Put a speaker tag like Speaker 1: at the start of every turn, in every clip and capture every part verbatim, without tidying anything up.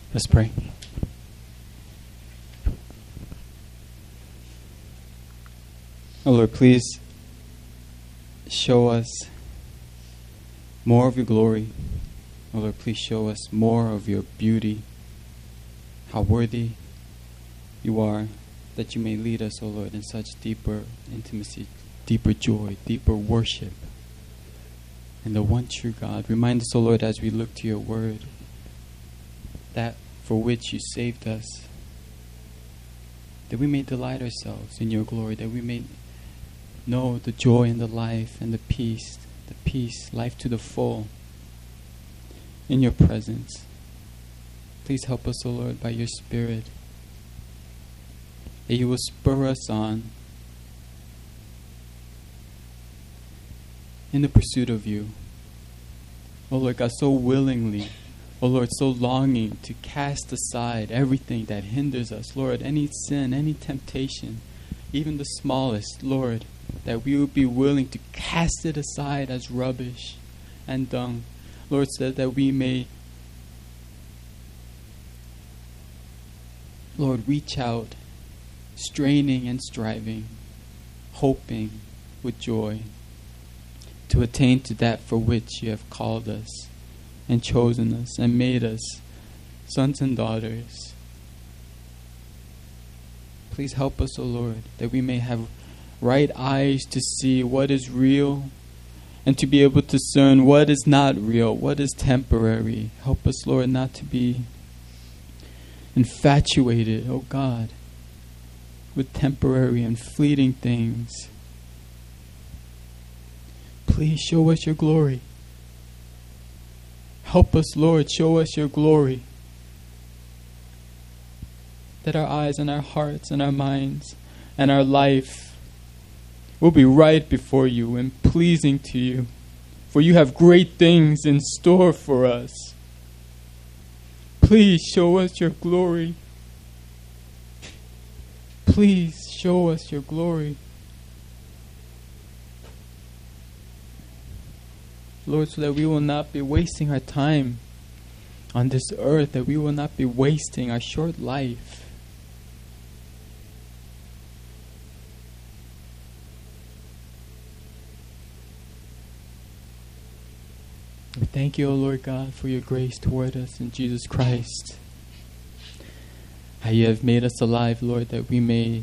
Speaker 1: Let's pray. Oh Lord, please show us more of your glory. Oh Lord, please show us more of your beauty, how worthy you are, that you may lead us, oh Lord, in such deeper intimacy, deeper joy, deeper worship. And the one true God. Remind us, oh Lord, as we look to your word, that for which you saved us, that we may delight ourselves in your glory, that we may know the joy and the life and the peace, the peace, life to the full in your presence. Please help us, O Lord, by your Spirit, that you will spur us on in the pursuit of you. O Lord God, so willingly, O Lord, so longing to cast aside everything that hinders us. Lord, any sin, any temptation, even the smallest, Lord, that we would be willing to cast it aside as rubbish and dung. Lord, so that we may, Lord, reach out, straining and striving, hoping with joy to attain to that for which you have called us and chosen us and made us sons and daughters. Please help us, O Lord, that we may have right eyes to see what is real and to be able to discern what is not real, what is temporary. Help us, Lord, not to be infatuated, oh God, with temporary and fleeting things. Please show us your glory. Help us, Lord, show us your glory. That our eyes and our hearts and our minds and our life will be right before you and pleasing to you. For you have great things in store for us. Please show us your glory. Please show us your glory. Lord, so that we will not be wasting our time on this earth, that we will not be wasting our short life. We thank you, O Lord God, for your grace toward us in Jesus Christ. How you have made us alive, Lord, that we may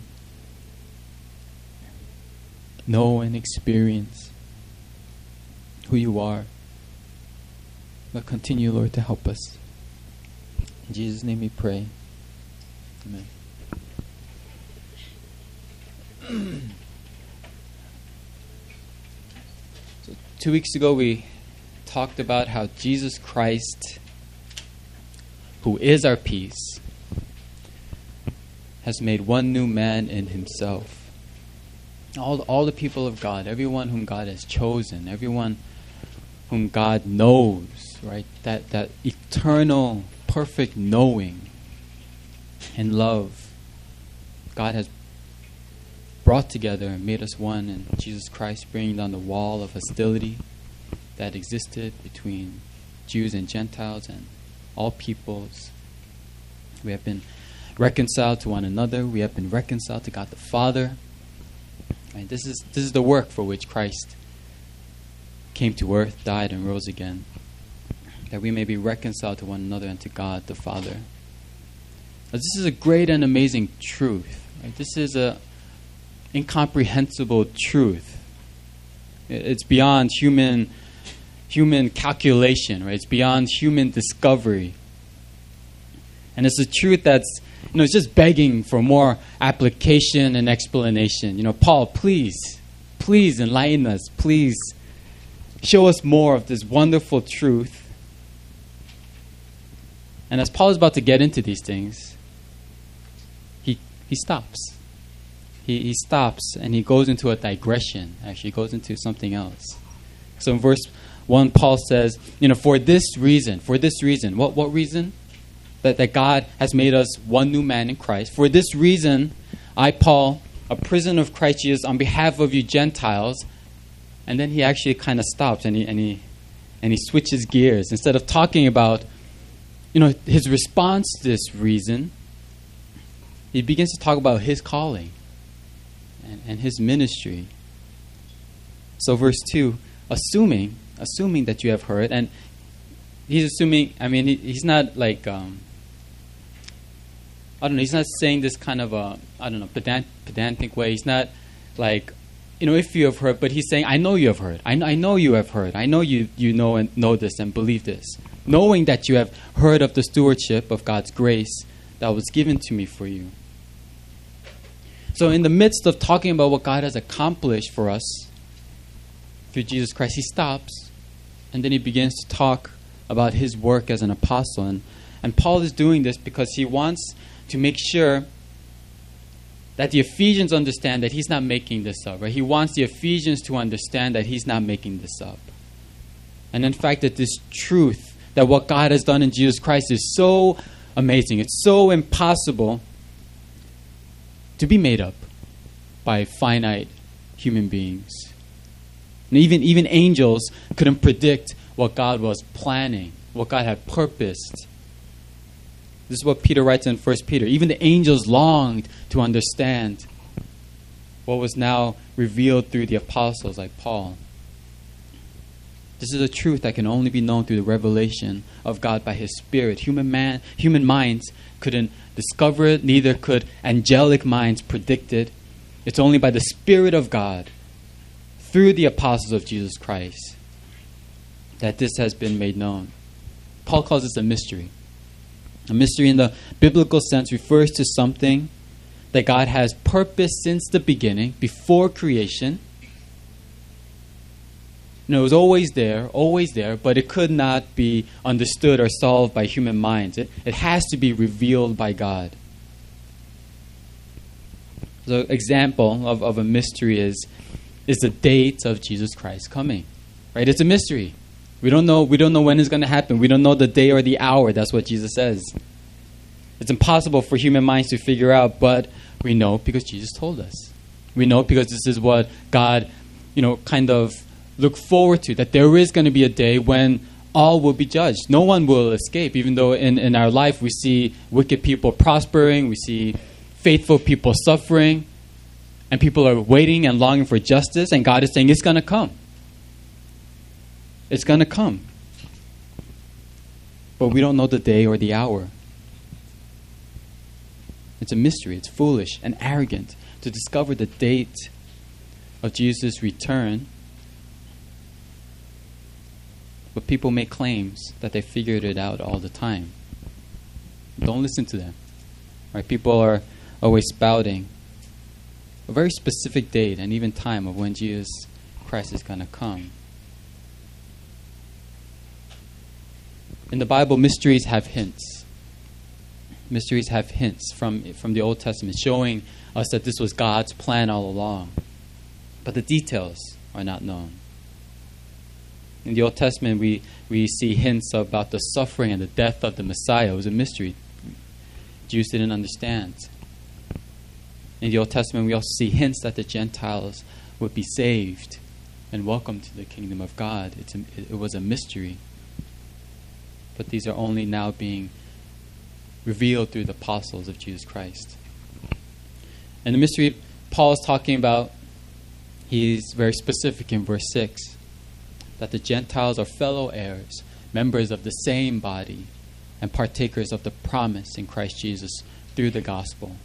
Speaker 1: know and experience who you are. But continue, Lord, to help us. In Jesus' name we pray. Amen. So two weeks ago we talked about how Jesus Christ, who is our peace, has made one new man in himself. All, all the people of God, everyone whom God has chosen, everyone whom God knows, right? That that eternal, perfect knowing and love God has brought together and made us one in Jesus Christ, bringing down the wall of hostility that existed between Jews and Gentiles and all peoples. We have been reconciled to one another. We have been reconciled to God the Father. Right? This is this is the work for which Christ came to earth, died, and rose again, that we may be reconciled to one another and to God the Father. Now, this is a great and amazing truth. Right? This is a incomprehensible truth. It's beyond human human calculation, right? It's beyond human discovery. And it's a truth that's, you know, it's just begging for more application and explanation. You know, Paul, please, please enlighten us. Please show us more of this wonderful truth. And as Paul is about to get into these things, he he stops. He he stops and he goes into a digression. Actually, goes into something else. So in verse one, Paul says, you know, for this reason, for this reason, what what reason? That, that God has made us one new man in Christ. For this reason, I, Paul, a prisoner of Christ Jesus, on behalf of you Gentiles. And then he actually kind of stops and he and he and he switches gears. Instead of talking about, you know, his response to this reason, he begins to talk about his calling and, and his ministry. So verse two, assuming, assuming that you have heard, and he's assuming, I mean, he, he's not like, um, I don't know, he's not saying this kind of a, I don't know, pedant, pedantic way. He's not like, you know, if you have heard, but he's saying, I know you have heard. I, I know you have heard. I know you, you know and know this and believe this. Knowing that you have heard of the stewardship of God's grace that was given to me for you. So in the midst of talking about what God has accomplished for us through Jesus Christ, he stops and then he begins to talk about his work as an apostle. And, and Paul is doing this because he wants to make sure that the Ephesians understand that he's not making this up. Right? He wants the Ephesians to understand that he's not making this up. And in fact, that this truth, that what God has done in Jesus Christ is so amazing. It's so impossible to be made up by finite human beings. And even, even angels couldn't predict what God was planning, what God had purposed. This is what Peter writes in First Peter. Even the angels longed to understand what was now revealed through the apostles like Paul. This is a truth that can only be known through the revelation of God by his Spirit. Human man, human minds couldn't discover it, neither could angelic minds predict it. It's only by the Spirit of God, through the apostles of Jesus Christ, that this has been made known. Paul calls this a mystery. A mystery in the biblical sense refers to something that God has purposed since the beginning, before creation. You know, it was always there, always there, but it could not be understood or solved by human minds. It, it has to be revealed by God. So an example of, of a mystery is, is the date of Jesus Christ coming. Right? It's a mystery. We don't know, we don't know when it's going to happen. We don't know the day or the hour. That's what Jesus says. It's impossible for human minds to figure out, but we know because Jesus told us. We know because this is what God, you know, kind of look forward to, that there is going to be a day when all will be judged. No one will escape, even though in, in our life we see wicked people prospering, we see faithful people suffering, and people are waiting and longing for justice, and God is saying it's going to come. It's going to come. But we don't know the day or the hour. It's a mystery. It's foolish and arrogant to discover the date of Jesus' return. But people make claims that they figured it out all the time. Don't listen to them. Right? People are always spouting a very specific date and even time of when Jesus Christ is going to come. In the Bible, mysteries have hints. Mysteries have hints from, from the Old Testament showing us that this was God's plan all along. But the details are not known. In the Old Testament, we, we see hints about the suffering and the death of the Messiah. It was a mystery. Jews didn't understand. In the Old Testament, we also see hints that the Gentiles would be saved and welcomed to the kingdom of God. It's a, it was a mystery. But these are only now being revealed through the apostles of Jesus Christ. And the mystery Paul is talking about, he's very specific in verse six, that the Gentiles are fellow heirs, members of the same body, and partakers of the promise in Christ Jesus through the gospel.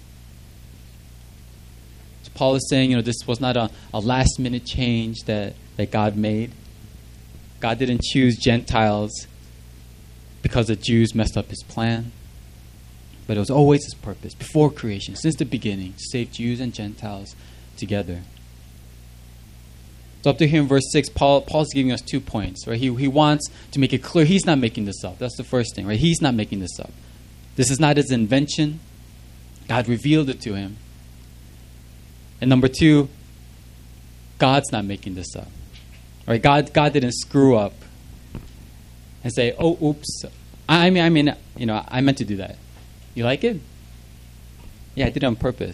Speaker 1: So Paul is saying, you know, this was not a, a last-minute change that, that God made. God didn't choose Gentiles because the Jews messed up his plan. But it was always his purpose, before creation, since the beginning, to save Jews and Gentiles together. So up to here in verse six, Paul Paul's giving us two points. Right? He, he wants to make it clear he's not making this up. That's the first thing. Right? He's not making this up. This is not his invention. God revealed it to him. And number two, God's not making this up. Right? God God didn't screw up and say, "Oh, oops, I mean, I mean, you know, I meant to do that." You like it? Yeah, I did it on purpose.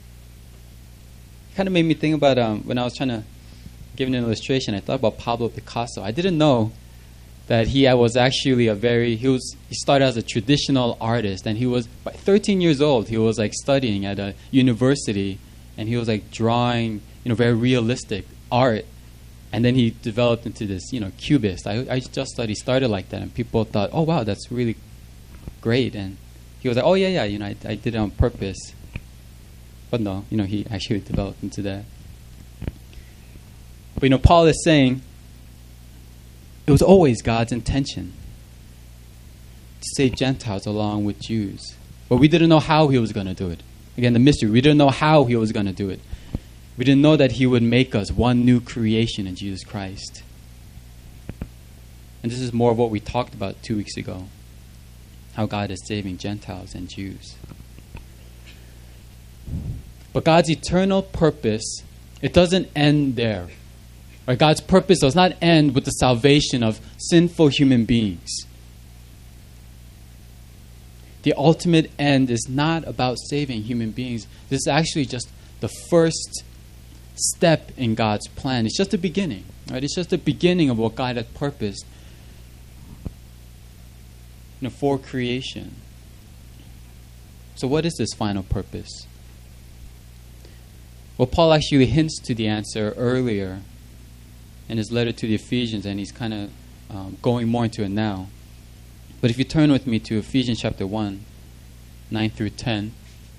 Speaker 1: It kind of made me think about um, when I was trying to give an illustration. I thought about Pablo Picasso. I didn't know that he was actually a very, he was, he started as a traditional artist, and he was, by thirteen years old, he was like studying at a university, and he was like drawing, you know, very realistic art, and then he developed into this, you know, cubist. I, I just studied, started like that, and people thought, oh wow, that's really great, and he was like, oh yeah, yeah, you know, I, I did it on purpose. But no, you know, he actually developed into that. But, you know, Paul is saying it was always God's intention to save Gentiles along with Jews. But we didn't know how he was going to do it. Again, the mystery. We didn't know how he was going to do it. We didn't know that he would make us one new creation in Jesus Christ. And this is more of what we talked about two weeks ago. How God is saving Gentiles and Jews. But God's eternal purpose, it doesn't end there. Right? God's purpose does not end with the salvation of sinful human beings. The ultimate end is not about saving human beings. This is actually just the first step in God's plan. It's just the beginning. Right? It's just the beginning of what God had purposed, you know, for creation. So what is this final purpose? Well, Paul actually hints to the answer earlier in his letter to the Ephesians, and he's kind of um, going more into it now. But if you turn with me to Ephesians chapter one, nine through ten.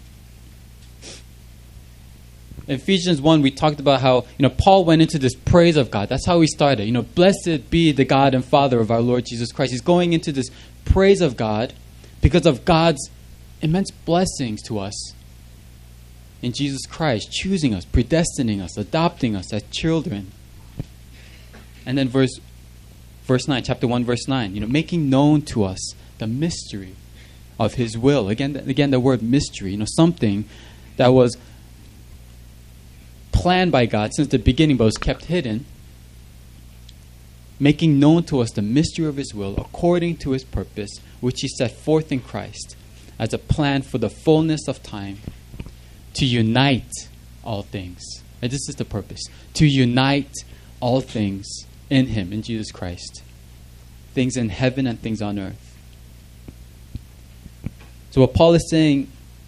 Speaker 1: In Ephesians one, we talked about how, you know, Paul went into this praise of God. That's how he started. You know, blessed be the God and Father of our Lord Jesus Christ. He's going into this praise of God because of God's immense blessings to us in Jesus Christ, choosing us, predestining us, adopting us as children. And then verse verse nine, chapter one, verse nine, you know, making known to us the mystery of his will. Again, again, the word mystery, you know, something that was planned by God since the beginning but was kept hidden. Making known to us the mystery of his will according to his purpose, which he set forth in Christ as a plan for the fullness of time, to unite all things. And this is the purpose. To unite all things in him, in Jesus Christ. Things in heaven and things on earth. So what Paul is saying,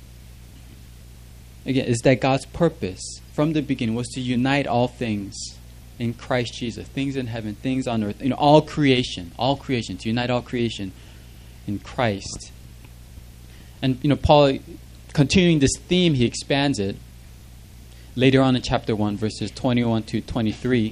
Speaker 1: again, is that God's purpose from the beginning was to unite all things in Christ Jesus. Things in heaven, things on earth. You know, all creation. All creation. To unite all creation in Christ. And, you know, Paul, continuing this theme, he expands it later on in chapter one, verses twenty-one to twenty-three.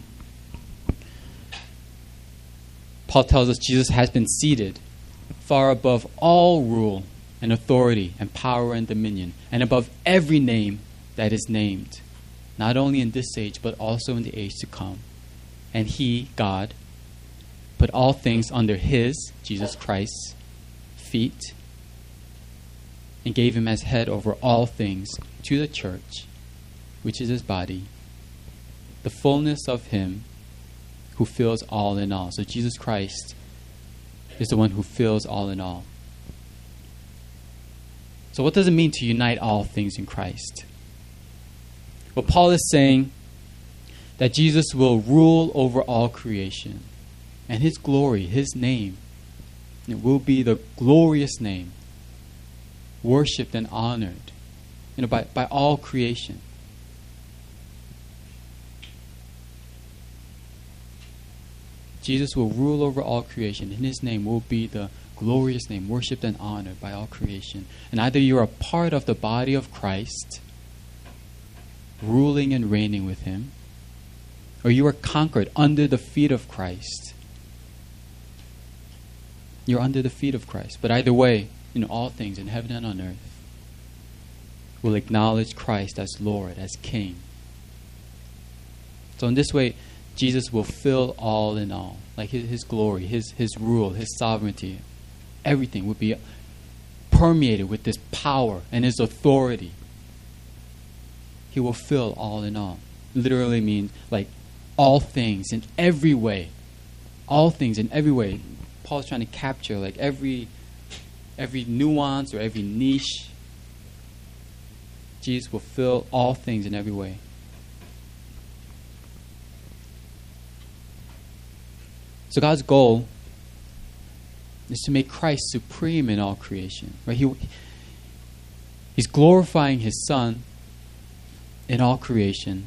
Speaker 1: Paul tells us Jesus has been seated far above all rule and authority and power and dominion, and above every name that is named, not only in this age, but also in the age to come. And he, God, put all things under his, Jesus Christ's, feet, and gave him as head over all things to the church, which is his body, the fullness of him who fills all in all. So Jesus Christ is the one who fills all in all. So what does it mean to unite all things in Christ? Well, Paul is saying that Jesus will rule over all creation, and his glory, his name, it will be the glorious name, worshipped and honored, you know, by, by all creation. Jesus will rule over all creation, and his name will be the glorious name, worshipped and honored by all creation. And either you're a part of the body of Christ, ruling and reigning with him, or you are conquered under the feet of Christ. You're under the feet of Christ. But either way, you know, all things in heaven and on earth will acknowledge Christ as Lord, as King. So in this way, Jesus will fill all in all. Like his, his glory, his, his rule, his sovereignty. Everything will be permeated with this power and his authority. He will fill all in all. Literally means like all things in every way. All things in every way. Paul's trying to capture like every every nuance or every niche. Jesus will fill all things in every way. So God's goal is to make Christ supreme in all creation. Right? He, he's glorifying his Son in all creation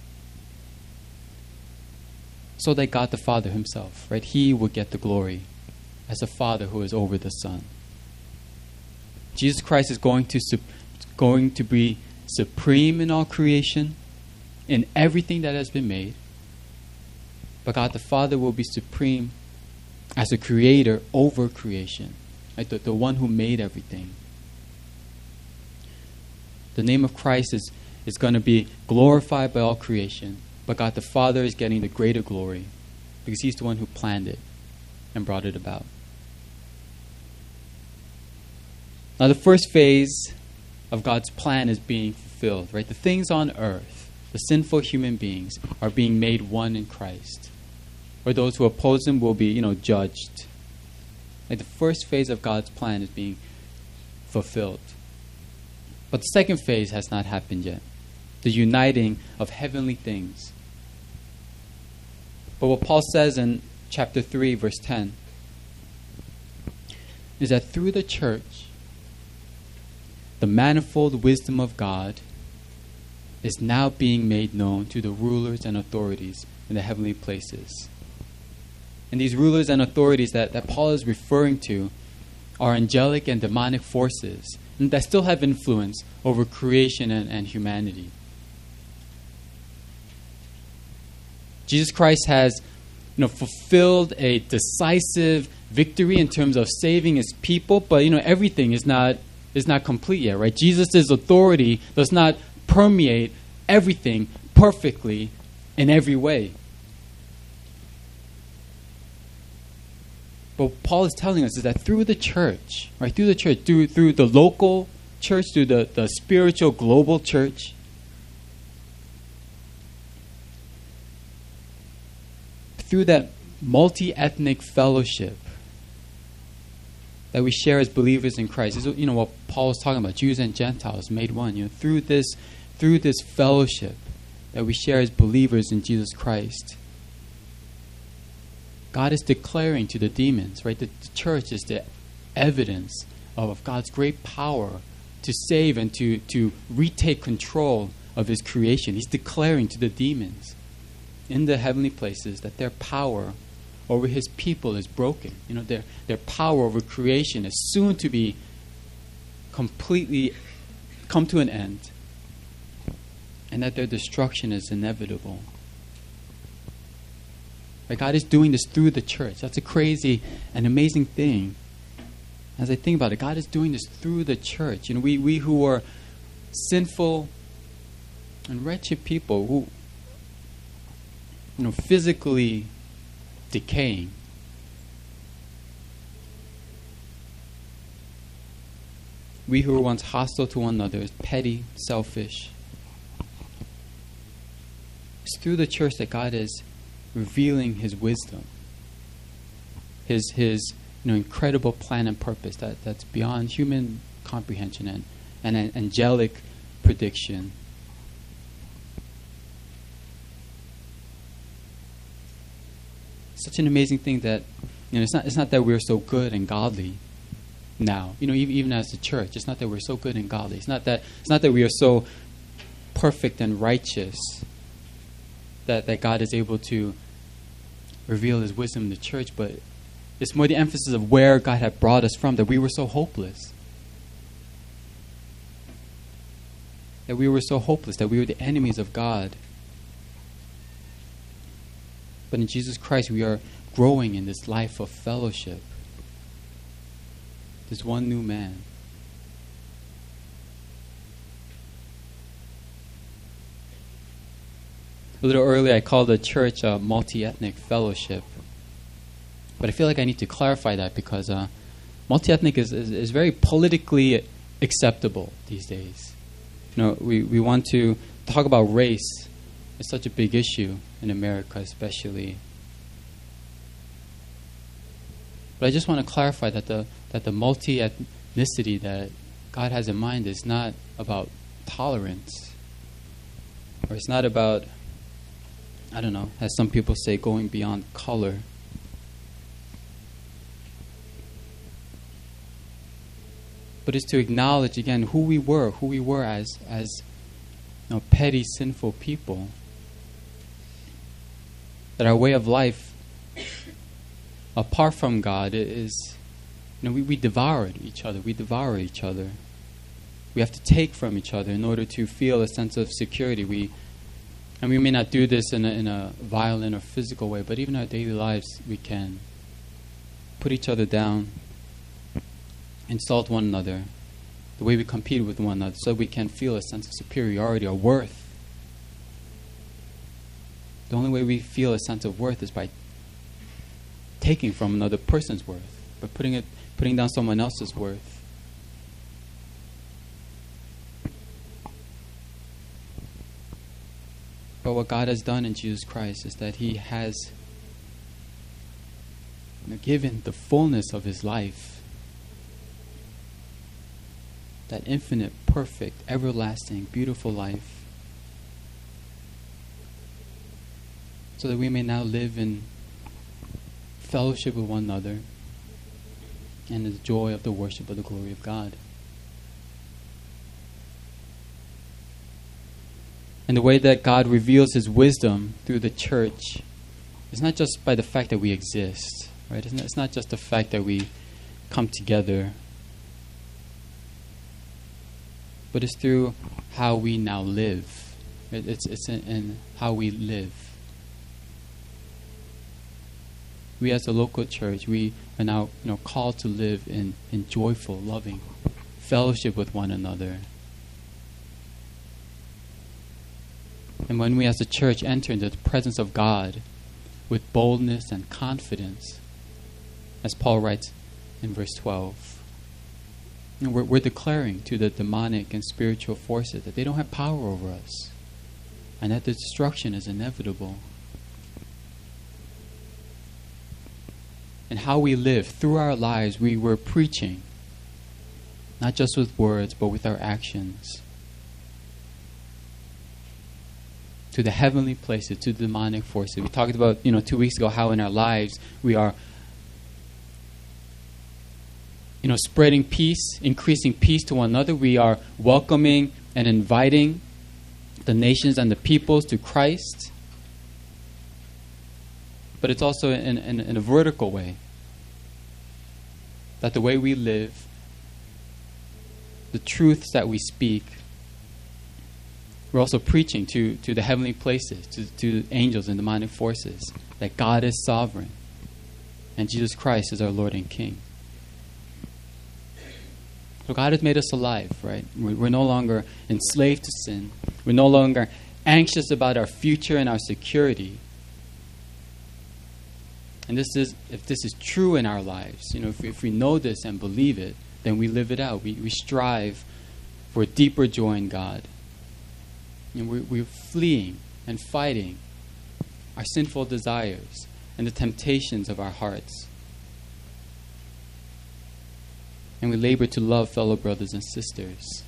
Speaker 1: so that God the Father himself, right, he would get the glory as a Father who is over the Son. Jesus Christ is going to su- going to be supreme in all creation, in everything that has been made. But God the Father will be supreme as a creator over creation, right? The, the one who made everything. The name of Christ is, is going to be glorified by all creation, but God the Father is getting the greater glory because he's the one who planned it and brought it about. Now the first phase of God's plan is being fulfilled, right? The things on earth, the sinful human beings, are being made one in Christ. Or those who oppose him will be, you know, judged. Like the first phase of God's plan is being fulfilled. But the second phase has not happened yet. The uniting of heavenly things. But what Paul says in chapter three, verse ten, is that through the church, the manifold wisdom of God is now being made known to the rulers and authorities in the heavenly places. And these rulers and authorities that, that Paul is referring to are angelic and demonic forces and that still have influence over creation and, and humanity. Jesus Christ has, you know, fulfilled a decisive victory in terms of saving his people, but you know everything is not is not complete yet, right? Jesus' authority does not permeate everything perfectly in every way. But what Paul is telling us is that through the church, right, through the church, through, through the local church, through the, the spiritual global church, through that multi-ethnic fellowship that we share as believers in Christ. This is, you know, what Paul was talking about, Jews and Gentiles made one. You know, through this, through this fellowship that we share as believers in Jesus Christ, God is declaring to the demons, right? The, the church is the evidence of God's great power to save and to, to retake control of his creation. He's declaring to the demons in the heavenly places that their power over his people is broken. You know, their, their power over creation is soon to be completely come to an end, and that their destruction is inevitable. Right? God is doing this through the church. That's a crazy and amazing thing. As I think about it, God is doing this through the church. You know, we, we who are sinful and wretched people who, you know, physically decaying, we who were once hostile to one another, petty, selfish, it's through the church that God is revealing his wisdom, his his you know incredible plan and purpose that, that's beyond human comprehension and, and an angelic prediction. Such an amazing thing that, you know, it's not it's not that we're so good and godly now. You know, even, even as a church, it's not that we're so good and godly. It's not that it's not that we are so perfect and righteous that, that God is able to reveal his wisdom in the church, but it's more the emphasis of where God had brought us from, that we were so hopeless. That we were so hopeless, that we were the enemies of God. But in Jesus Christ, we are growing in this life of fellowship. This one new man. A little earlier, I called the church a multi-ethnic fellowship. But I feel like I need to clarify that because uh, multi-ethnic is, is, is very politically acceptable these days. You know, we, we want to talk about race. It's such a big issue in America, especially. But I just want to clarify that the that the multi-ethnicity that God has in mind is not about tolerance, or it's not about, I don't know, as some people say, going beyond color. but it's to acknowledge again who we were, who we were as as you know, petty, sinful people. That our way of life, apart from God, is, you know, we, we devour each other. We devour each other. We have to take from each other in order to feel a sense of security. We, and we may not do this in a, in a violent or physical way, but even in our daily lives, we can put each other down, insult one another, the way we compete with one another, so we can feel a sense of superiority or worth. The only way we feel a sense of worth is by taking from another person's worth, by putting it, putting down someone else's worth. But what God has done in Jesus Christ is that He has, you know, given the fullness of His life, that infinite, perfect, everlasting, beautiful life, so that we may now live in fellowship with one another and the joy of the worship of the glory of God. And the way that God reveals His wisdom through the church is not just by the fact that we exist, right? It's not, it's not just the fact that we come together, but it's through how we now live. It, it's it's in, in how we live. We as a local church, we are now, you know, called to live in, in joyful, loving fellowship with one another. And when we as a church enter into the presence of God with boldness and confidence, as Paul writes in verse twelve, and we're, we're declaring to the demonic and spiritual forces that they don't have power over us and that the destruction is inevitable. And how we live through our lives, we were preaching, not just with words, but with our actions, to the heavenly places, to the demonic forces. We talked about, you know, two weeks ago how in our lives we are, you know, spreading peace, increasing peace to one another. We are welcoming and inviting the nations and the peoples to Christ. But it's also in, in, in a vertical way. That the way we live, the truths that we speak, we're also preaching to, to the heavenly places, to, to angels and demonic forces, that God is sovereign and Jesus Christ is our Lord and King. So God has made us alive, right? We're, we're no longer enslaved to sin. We're no longer anxious about our future and our security. And this is, if this is true in our lives, you know, if we, if we know this and believe it, then we live it out. We, we strive for a deeper joy in God. And we're, we're fleeing and fighting our sinful desires and the temptations of our hearts. And we labor to love fellow brothers and sisters.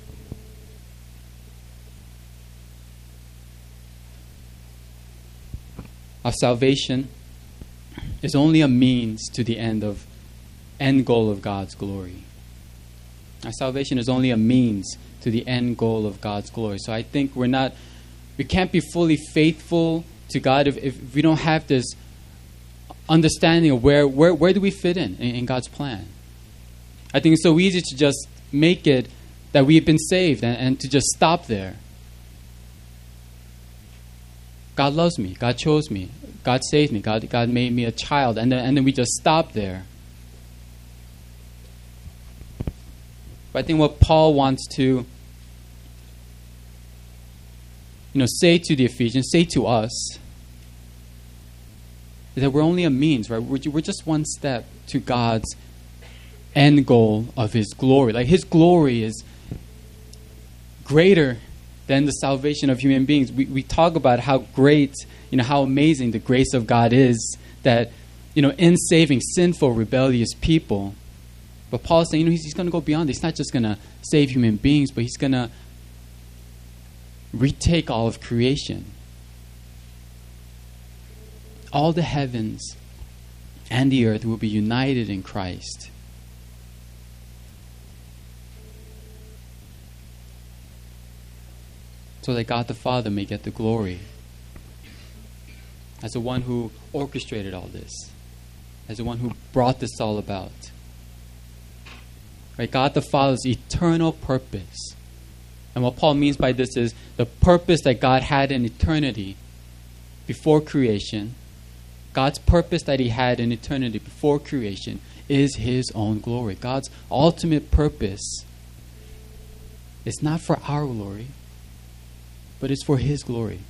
Speaker 1: Our salvation is only a means to the end of end goal of God's glory. Our salvation is only a means to the end goal of God's glory. So I think we're not, we can't be fully faithful to God if, if we don't have this understanding of where where, where do we fit in, in in God's plan. I think it's so easy to just make it that we've been saved and, and to just stop there. God loves me. God chose me. God saved me. God, God made me a child. And then, and then we just stop there. But I think what Paul wants to, you know, say to the Ephesians, say to us, is that we're only a means, right? We're, we're just one step to God's end goal of His glory. Like His glory is greater than the salvation of human beings. We we talk about how great, you know, how amazing the grace of God is, that, you know, in saving sinful, rebellious people. But Paul is saying, you know, he's, he's going to go beyond this. He's not just going to save human beings, but He's going to retake all of creation. All the heavens and the earth will be united in Christ. so that God the Father may get the glory. As the one who orchestrated all this, as the one who brought this all about. Right? God the Father's eternal purpose. And what Paul means by this is the purpose that God had in eternity before creation. God's purpose that he had in eternity before creation is his own glory. God's ultimate purpose is not for our glory, but it's for his glory.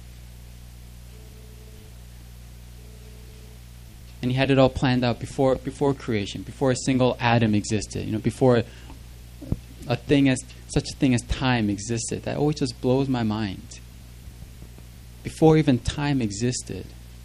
Speaker 1: And he had it all planned out before before creation, before a single atom existed, you know, before a thing as such a thing as time existed. That always just blows my mind. Before even time existed,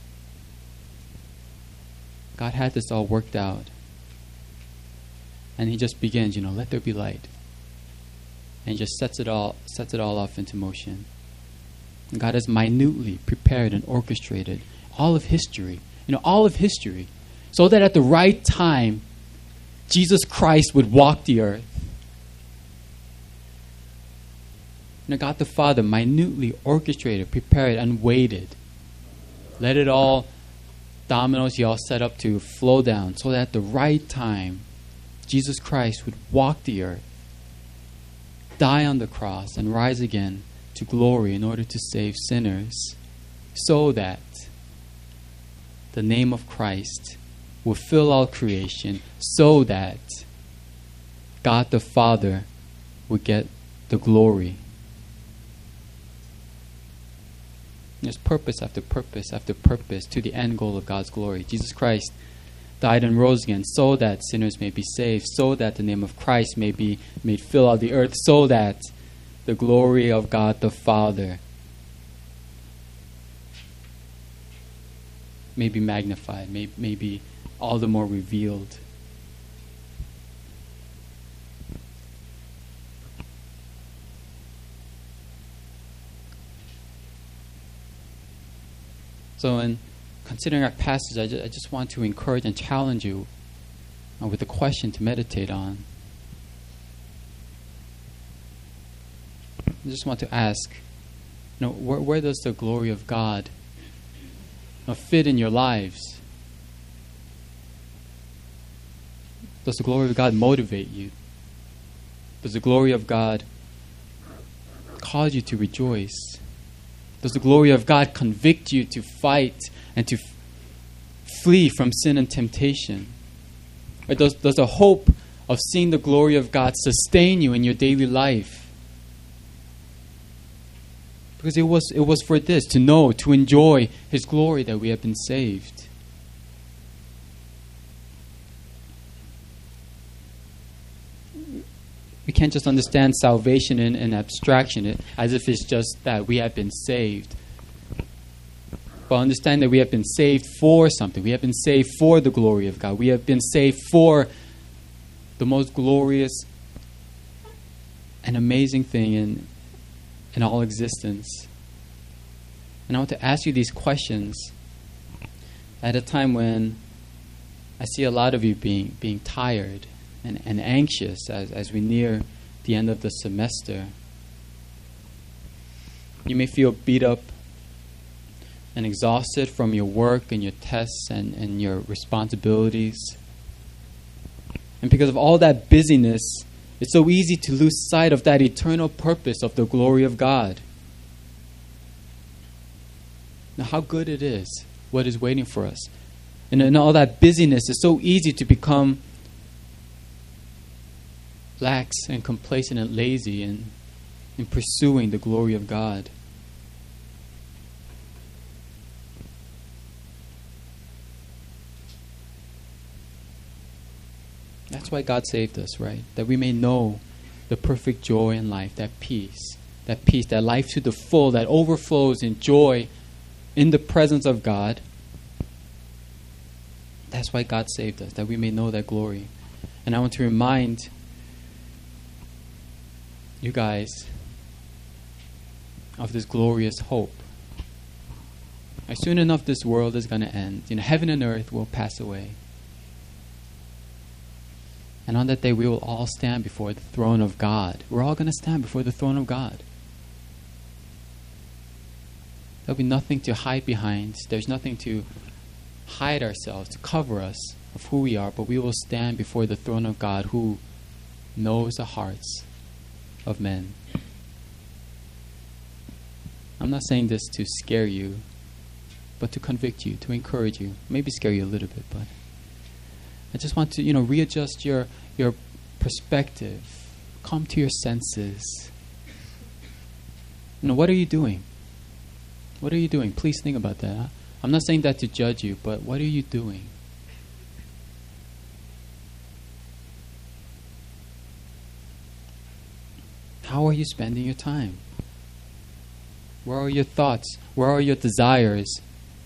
Speaker 1: God had this all worked out. And he just begins, you know, let there be light. And he just sets it all sets it all off into motion. And God has minutely prepared and orchestrated all of history. You know, all of history, so that at the right time, Jesus Christ would walk the earth. You know, God the Father minutely orchestrated, prepared, and waited. Let it all, dominoes he all set up to flow down, so that at the right time, Jesus Christ would walk the earth, die on the cross, and rise again to glory in order to save sinners, so that the name of Christ will fill all creation, so that God the Father would get the glory. There's purpose after purpose after purpose to the end goal of God's glory. Jesus Christ died and rose again so that sinners may be saved, so that the name of Christ may be made fill all the earth, so that the glory of God the Father may be magnified, may, may be all the more revealed. So in considering our passage, I, ju- I just want to encourage and challenge you uh, with a question to meditate on. I just want to ask, you know, where, where does the glory of God uh, fit in your lives? Does the glory of God motivate you? Does the glory of God cause you to rejoice? Does the glory of God convict you to fight and to f- flee from sin and temptation? Or does, does the hope of seeing the glory of God sustain you in your daily life? Because it was, it was for this, to know, to enjoy His glory, that we have been saved. We can't just understand salvation in an abstraction, it, as if it's just that we have been saved. But understand that we have been saved for something. We have been saved for the glory of God. We have been saved for the most glorious and amazing thing in, in all existence. And I want to ask you these questions at a time when I see a lot of you being, being tired And, and anxious as, as we near the end of the semester. You may feel beat up and exhausted from your work and your tests and, and your responsibilities. And because of all that busyness, it's so easy to lose sight of that eternal purpose of the glory of God. Now, how good it is, what is waiting for us. And in all that busyness, it's so easy to become lax and complacent and lazy in, in pursuing the glory of God. That's why God saved us, right? That we may know the perfect joy in life, that peace, that peace, that life to the full, that overflows in joy in the presence of God. That's why God saved us, that we may know that glory. And I want to remind you guys of this glorious hope. As soon enough, this world is going to end. You know, heaven and earth will pass away. And on that day, we will all stand before the throne of God. We're all going to stand before the throne of God. There'll be nothing to hide behind. There's nothing to hide ourselves, to cover us of who we are, but we will stand before the throne of God who knows the hearts of men. I'm not saying this to scare you, but to convict you, to encourage you, maybe scare you a little bit, but I just want to, you know, readjust your your perspective. Come to your senses. You know, what are you doing? What are you doing? Please think about that. Huh? I'm not saying that to judge you, but what are you doing? How are you spending your time? Where are your thoughts? Where are your desires?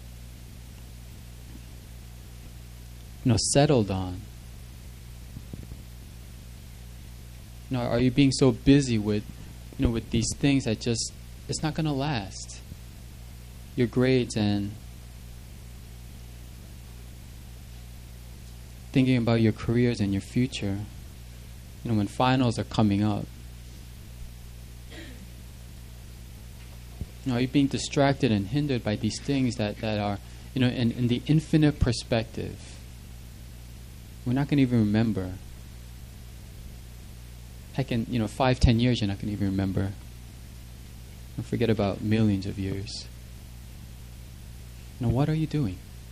Speaker 1: You know, settled on. You know, are you being so busy with, you know, with these things that just, it's not going to last? Your grades and thinking about your careers and your future. You know, when finals are coming up. You know, are you being distracted and hindered by these things that, that are, you know, in, in the infinite perspective? We're not going to even remember. Heck, in, you know, five, ten years, you're not going to even remember. Don't forget about millions of years. You know, what are you doing?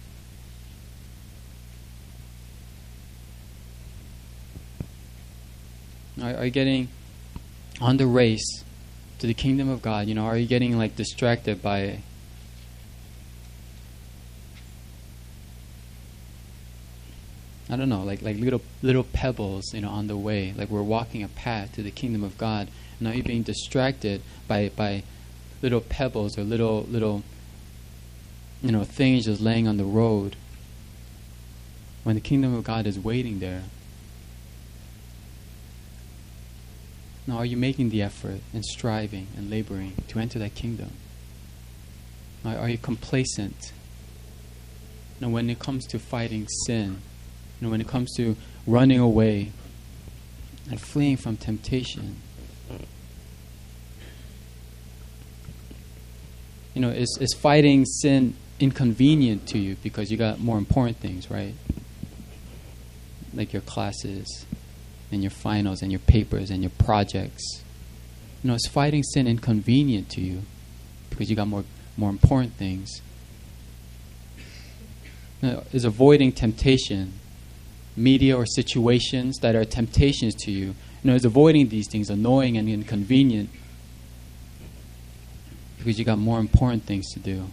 Speaker 1: Are, are you getting on the race to the kingdom of God? You know, are you getting like distracted by I don't know, like like little little pebbles, you know, on the way, like we're walking a path to the kingdom of God. And are you being distracted by by little pebbles or little little you know things just laying on the road when the kingdom of God is waiting there? Now, are you making the effort and striving and laboring to enter that kingdom? Are, are you complacent? Now, when it comes to fighting sin, you know, when it comes to running away and fleeing from temptation, you know, is is fighting sin inconvenient to you because you got more important things, right? Like your classes and your finals and your papers and your projects. You know, is fighting sin inconvenient to you because you got more more important things? You know, is avoiding temptation, media or situations that are temptations to you, you know, is avoiding these things annoying and inconvenient because you got more important things to do?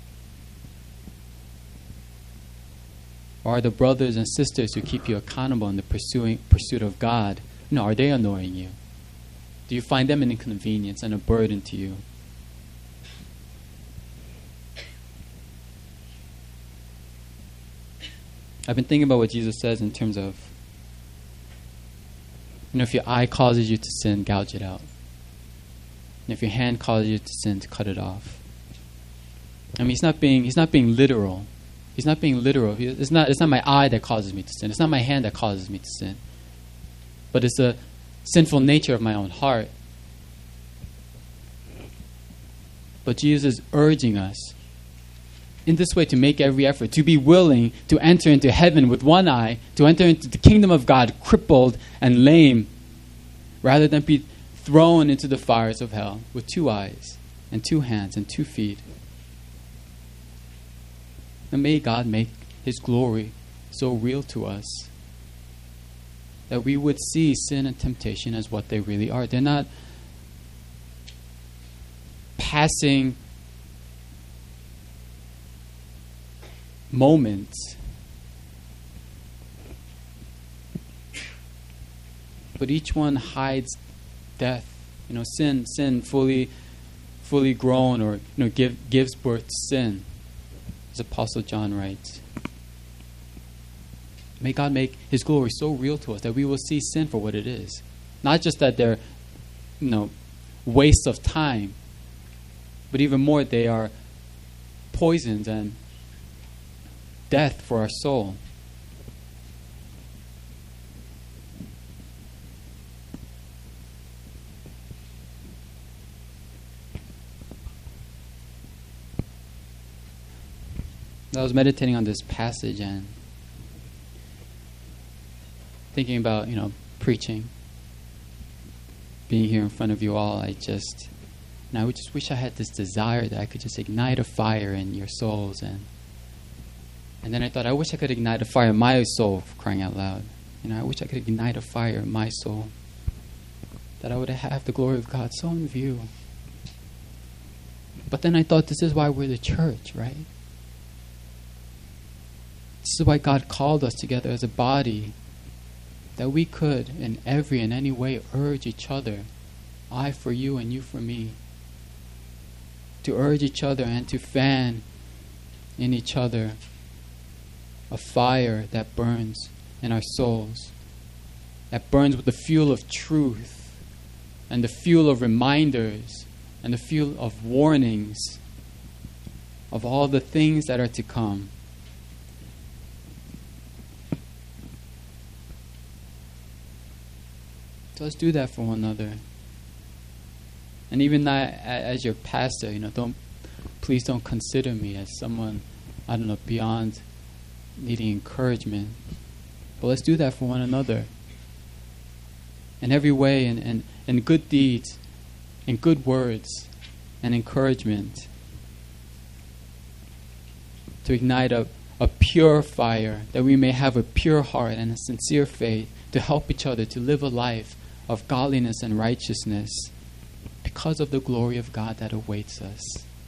Speaker 1: Or are the brothers and sisters who keep you accountable in the pursuing pursuit of God, you know, are they annoying you? Do you find them an inconvenience and a burden to you? I've been thinking about what Jesus says in terms of, you know, if your eye causes you to sin, gouge it out. And if your hand causes you to sin, to cut it off. I mean, he's not being he's not being literal. He's not being literal. He, it's not it's not my eye that causes me to sin. It's not my hand that causes me to sin. But it's the sinful nature of my own heart. But Jesus is urging us in this way to make every effort, to be willing to enter into heaven with one eye, to enter into the kingdom of God crippled and lame, rather than be thrown into the fires of hell with two eyes and two hands and two feet. And may God make His glory so real to us that we would see sin and temptation as what they really are. They're not passing moments, but each one hides death. You know, sin, sin fully, fully grown, or you know, give, gives birth to sin, as Apostle John writes. May God make His glory so real to us that we will see sin for what it is, not just that they're, you know, wastes of time, but even more, they are poisons and death for our soul. So I was meditating on this passage and thinking about, you know, preaching, being here in front of you all. I just, and I would just wish I had this desire that I could just ignite a fire in your souls. And and then I thought, I wish I could ignite a fire in my soul, for crying out loud. You know, I wish I could ignite a fire in my soul, that I would have the glory of God so in view. But then I thought, this is why we're the church, right? This is why God called us together as a body, that we could, in every and any way, urge each other, I for you and you for me, to urge each other and to fan in each other a fire that burns in our souls, that burns with the fuel of truth and the fuel of reminders and the fuel of warnings of all the things that are to come. So let's do that for one another. And even I, as your pastor, you know, don't, please don't consider me as someone, I don't know, beyond needing encouragement. But let's do that for one another. In every way, in, in, in good deeds, in good words, and encouragement. To ignite a, a pure fire, that we may have a pure heart and a sincere faith, to help each other to live a life of godliness and righteousness because of the glory of God that awaits us.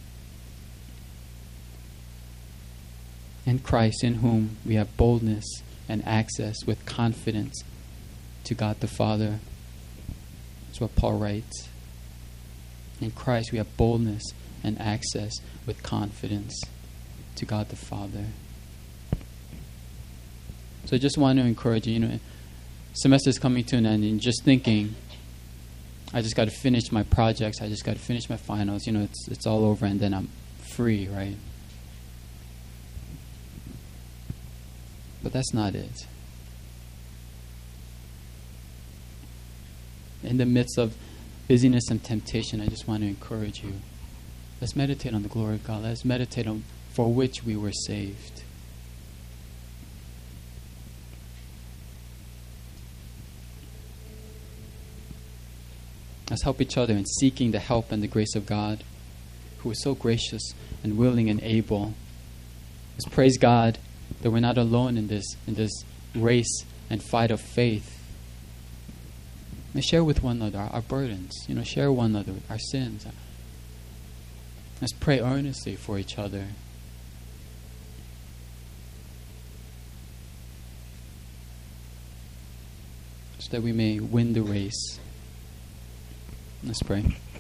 Speaker 1: In Christ, in whom we have boldness and access with confidence to God the Father. That's what Paul writes. In Christ we have boldness and access with confidence to God the Father. So I just want to encourage you, you know, semester's coming to an end, and just thinking, I just got to finish my projects, I just got to finish my finals, you know, it's it's all over and then I'm free, right? But that's not it. In the midst of busyness and temptation, I just want to encourage you. Let's meditate on the glory of God. Let's meditate on for which we were saved. Let's help each other in seeking the help and the grace of God, who is so gracious and willing and able. Let's praise God that we're not alone in this in this race and fight of faith. And share with one another our, our burdens. You know, share one another our sins. Let's pray earnestly for each other. So that we may win the race. Let's pray.